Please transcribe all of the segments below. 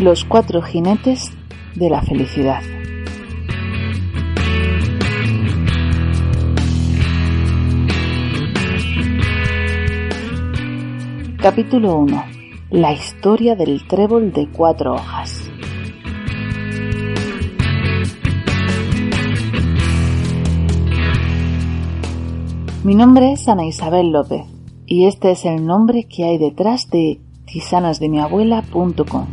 Los 4 jinetes de la felicidad. Capítulo 1. La historia del trébol de 4 hojas. Mi nombre es Ana Isabel López y este es el nombre que hay detrás de tisanasdemiabuela.com.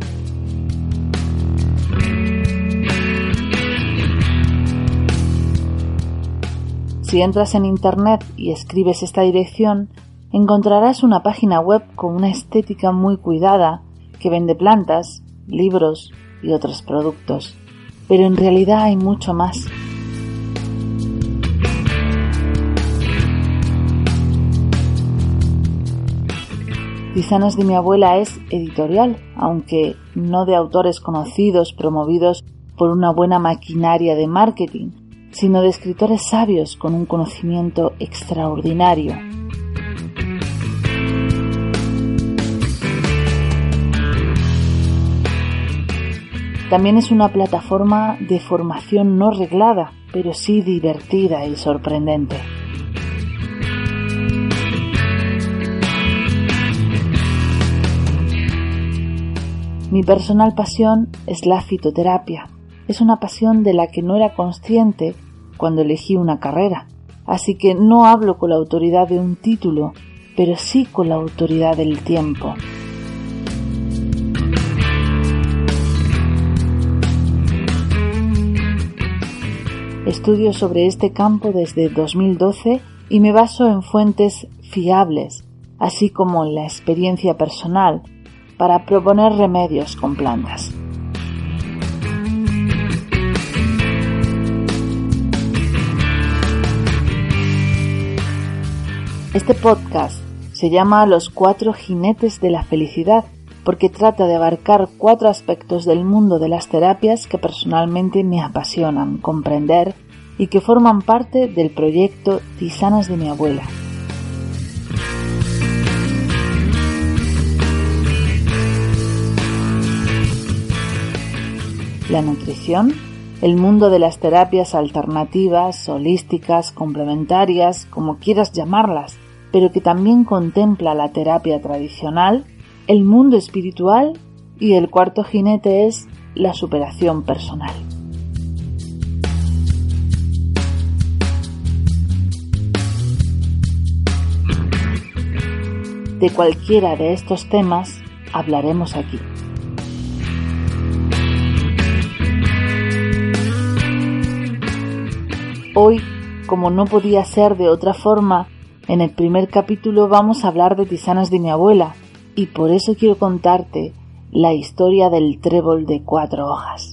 Si entras en internet y escribes esta dirección, encontrarás una página web con una estética muy cuidada que vende plantas, libros y otros productos. Pero en realidad hay mucho más. Tisanas de mi abuela es editorial, aunque no de autores conocidos promovidos por una buena maquinaria de marketing, sino de escritores sabios con un conocimiento extraordinario. También es una plataforma de formación no reglada, pero sí divertida y sorprendente. Mi personal pasión es la fitoterapia. Es una pasión de la que no era consciente cuando elegí una carrera. Así que no hablo con la autoridad de un título, pero sí con la autoridad del tiempo. Estudio sobre este campo desde 2012 y me baso en fuentes fiables, así como en la experiencia personal, para proponer remedios con plantas. Este podcast se llama Los 4 jinetes de la felicidad porque trata de abarcar 4 aspectos del mundo de las terapias que personalmente me apasionan comprender y que forman parte del proyecto Tisanas de mi abuela. La nutrición, el mundo de las terapias alternativas, holísticas, complementarias, como quieras llamarlas, pero que también contempla la terapia tradicional, el mundo espiritual y el 4º jinete es la superación personal. De cualquiera de estos temas hablaremos aquí. Hoy, como no podía ser de otra forma, en el primer capítulo vamos a hablar de tisanas de mi abuela y por eso quiero contarte la historia del trébol de 4 hojas.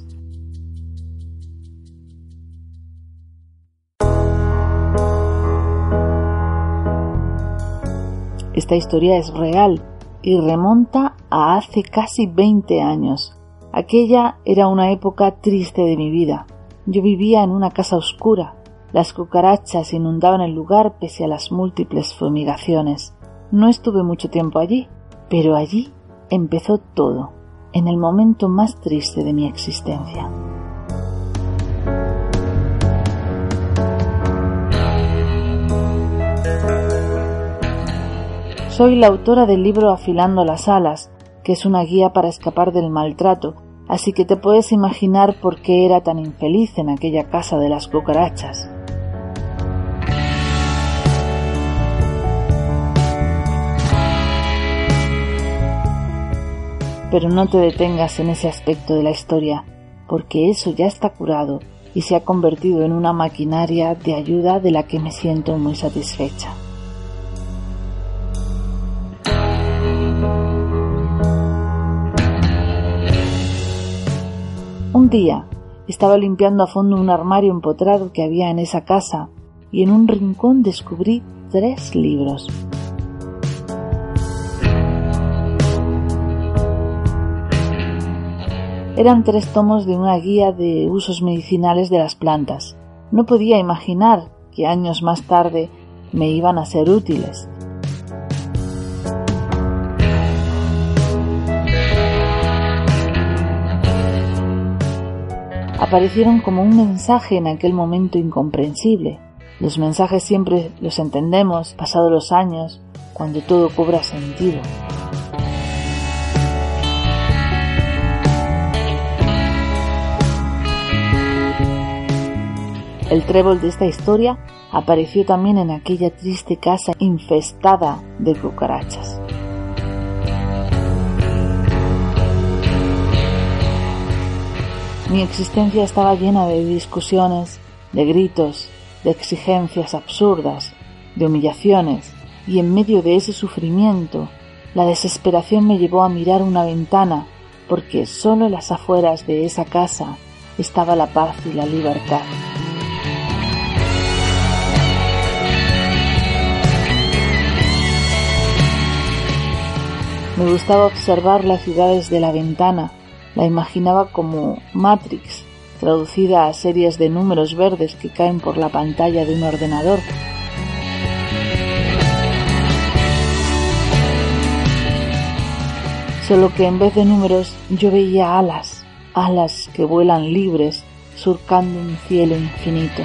Esta historia es real y remonta a hace casi 20 años. Aquella era una época triste de mi vida. Yo vivía en una casa oscura. Las cucarachas inundaban el lugar pese a las múltiples fumigaciones. No estuve mucho tiempo allí, pero allí empezó todo, en el momento más triste de mi existencia. Soy la autora del libro Afilando las alas, que es una guía para escapar del maltrato, así que te puedes imaginar por qué era tan infeliz en aquella casa de las cucarachas. Pero no te detengas en ese aspecto de la historia, porque eso ya está curado y se ha convertido en una maquinaria de ayuda de la que me siento muy satisfecha. Un día estaba limpiando a fondo un armario empotrado que había en esa casa y en un rincón descubrí 3 libros. Eran 3 tomos de una guía de usos medicinales de las plantas. No podía imaginar que años más tarde me iban a ser útiles. aparecieron como un mensaje en aquel momento incomprensible. Los mensajes siempre los entendemos pasados los años, cuando todo cobra sentido. El trébol de esta historia apareció también en aquella triste casa infestada de cucarachas. Mi existencia estaba llena de discusiones, de gritos, de exigencias absurdas, de humillaciones, y en medio de ese sufrimiento, la desesperación me llevó a mirar una ventana, porque solo en las afueras de esa casa estaba la paz y la libertad. Me gustaba observar las ciudades de la ventana, la imaginaba como Matrix, traducida a series de números verdes que caen por la pantalla de un ordenador. Solo que en vez de números yo veía alas, alas que vuelan libres, surcando un cielo infinito.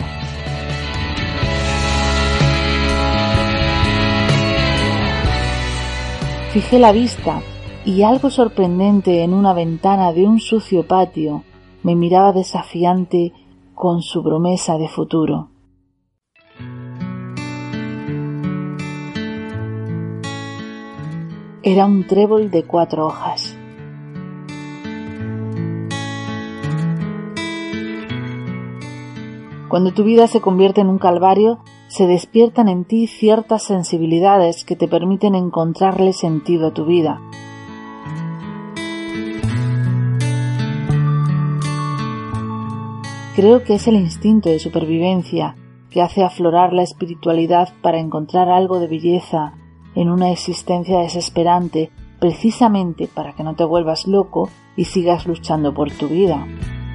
Fijé la vista y algo sorprendente en una ventana de un sucio patio me miraba desafiante con su promesa de futuro. Era un trébol de 4 hojas. Cuando tu vida se convierte en un calvario, se despiertan en ti ciertas sensibilidades que te permiten encontrarle sentido a tu vida. Creo que es el instinto de supervivencia que hace aflorar la espiritualidad para encontrar algo de belleza en una existencia desesperante, precisamente para que no te vuelvas loco y sigas luchando por tu vida.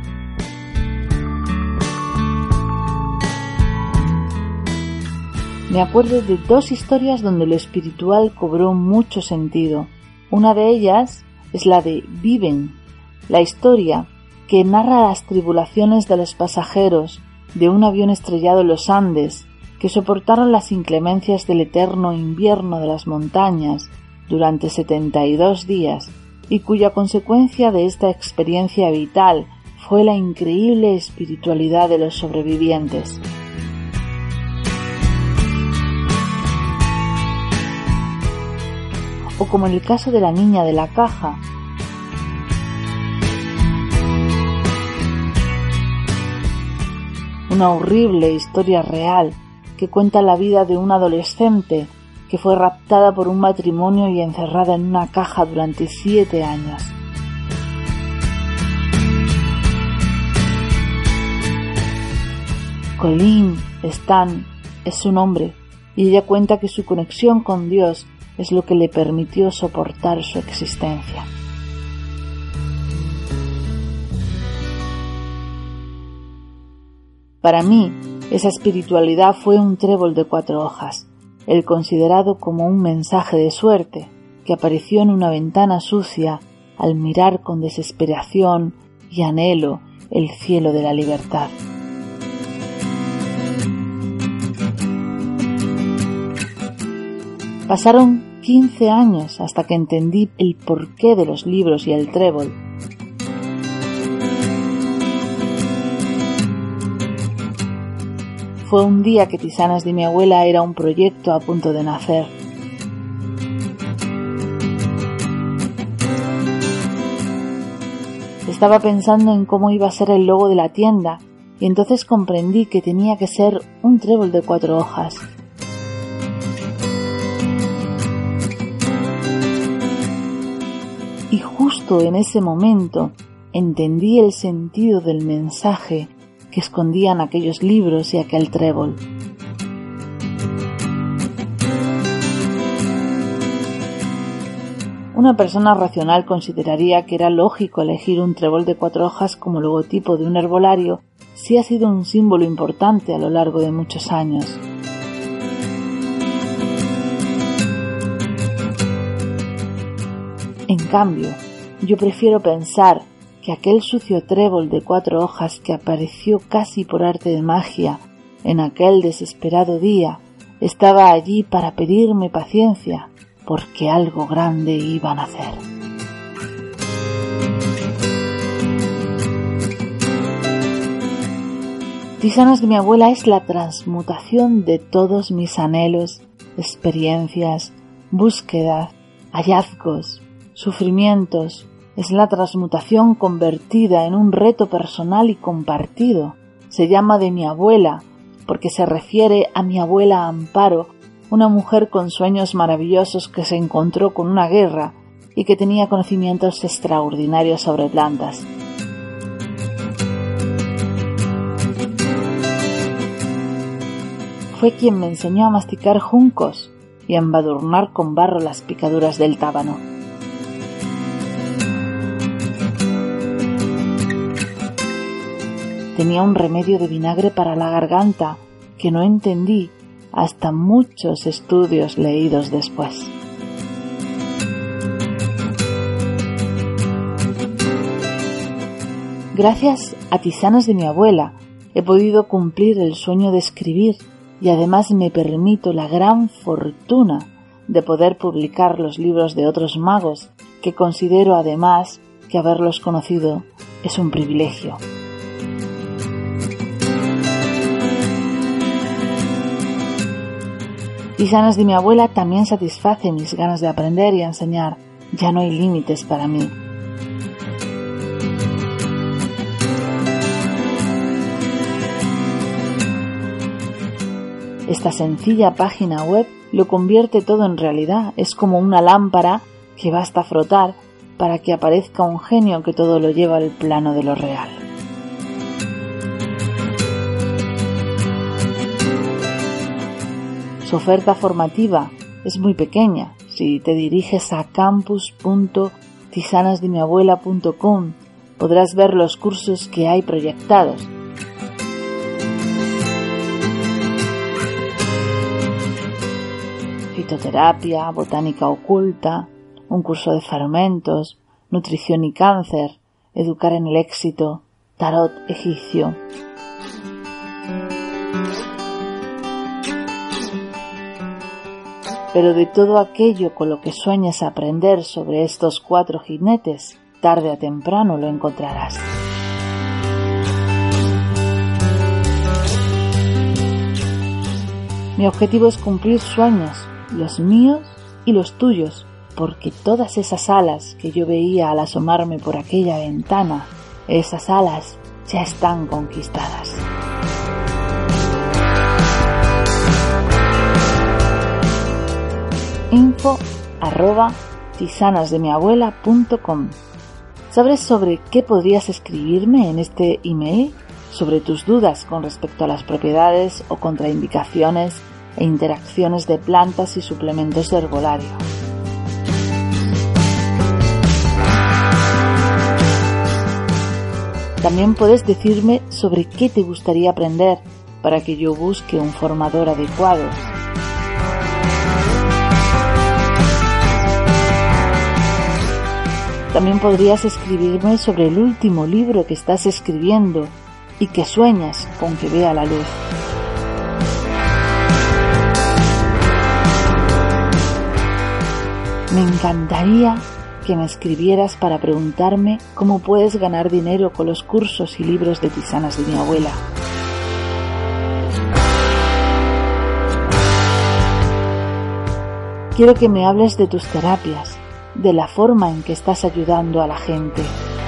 Me acuerdo de 2 historias donde lo espiritual cobró mucho sentido. Una de ellas es la de Viven, la historia que narra las tribulaciones de los pasajeros de un avión estrellado en los Andes que soportaron las inclemencias del eterno invierno de las montañas durante 72 días y cuya consecuencia de esta experiencia vital fue la increíble espiritualidad de los sobrevivientes. O como en el caso de la niña de la caja, una horrible historia real que cuenta la vida de una adolescente que fue raptada por un matrimonio y encerrada en una caja durante 7 años. Colleen Stan es su nombre y ella cuenta que su conexión con Dios es lo que le permitió soportar su existencia. Para mí, esa espiritualidad fue un trébol de 4 hojas, el considerado como un mensaje de suerte que apareció en una ventana sucia al mirar con desesperación y anhelo el cielo de la libertad. Pasaron 15 años hasta que entendí el porqué de los libros y el trébol. Fue un día que Tisanas de mi abuela era un proyecto a punto de nacer. Estaba pensando en cómo iba a ser el logo de la tienda y entonces comprendí que tenía que ser un trébol de 4 hojas. Y justo en ese momento entendí el sentido del mensaje que escondían aquellos libros y aquel trébol. Una persona racional consideraría que era lógico elegir un trébol de 4 hojas como logotipo de un herbolario si ha sido un símbolo importante a lo largo de muchos años. En cambio, yo prefiero pensar que aquel sucio trébol de 4 hojas que apareció casi por arte de magia en aquel desesperado día estaba allí para pedirme paciencia, porque algo grande iban a hacer. Tisanas de mi abuela es la transmutación de todos mis anhelos, experiencias, búsquedas, hallazgos, sufrimientos. Es la transmutación convertida en un reto personal y compartido. Se llama de mi abuela porque se refiere a mi abuela Amparo, una mujer con sueños maravillosos que se encontró con una guerra y que tenía conocimientos extraordinarios sobre plantas. Fue quien me enseñó a masticar juncos y a embadurnar con barro las picaduras del tábano. Tenía un remedio de vinagre para la garganta que no entendí hasta muchos estudios leídos después. Gracias a Tisanas de mi abuela he podido cumplir el sueño de escribir y además me permito la gran fortuna de poder publicar los libros de otros magos que considero además que haberlos conocido es un privilegio. Tisanas de mi abuela también satisface mis ganas de aprender y enseñar. Ya no hay límites para mí. Esta sencilla página web lo convierte todo en realidad. Es como una lámpara que basta frotar para que aparezca un genio que todo lo lleva al plano de lo real. Su oferta formativa es muy pequeña. Si te diriges a campus.tisanasdemiabuela.com podrás ver los cursos que hay proyectados. Fitoterapia, botánica oculta, un curso de fermentos, nutrición y cáncer, educar en el éxito, tarot egipcio. Pero de todo aquello con lo que sueñes aprender sobre estos 4 jinetes, tarde o temprano lo encontrarás. Mi objetivo es cumplir sueños, los míos y los tuyos, porque todas esas alas que yo veía al asomarme por aquella ventana, esas alas ya están conquistadas. info@tisanasdemiabuela.com. ¿Sabes sobre qué podrías escribirme en este email? Sobre tus dudas con respecto a las propiedades o contraindicaciones e interacciones de plantas y suplementos de herbolario. También puedes decirme sobre qué te gustaría aprender para que yo busque un formador adecuado. También podrías escribirme sobre el último libro que estás escribiendo y que sueñas con que vea la luz. Me encantaría que me escribieras para preguntarme cómo puedes ganar dinero con los cursos y libros de Tisanas de mi abuela. Quiero que me hables de tus terapias, de la forma en que estás ayudando a la gente.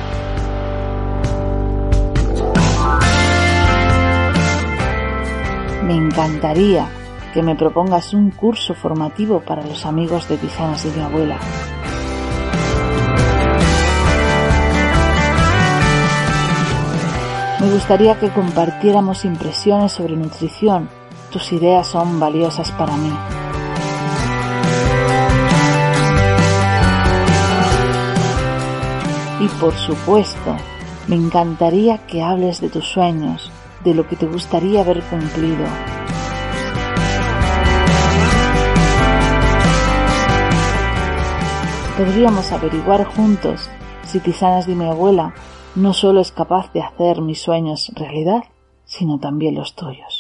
Me encantaría que me propongas un curso formativo para los amigos de Tisanas de mi abuela. Me gustaría que compartiéramos impresiones sobre nutrición. Tus ideas son valiosas para mí. Y por supuesto, me encantaría que hables de tus sueños, de lo que te gustaría haber cumplido. Podríamos averiguar juntos si Tisanas de mi abuela no solo es capaz de hacer mis sueños realidad, sino también los tuyos.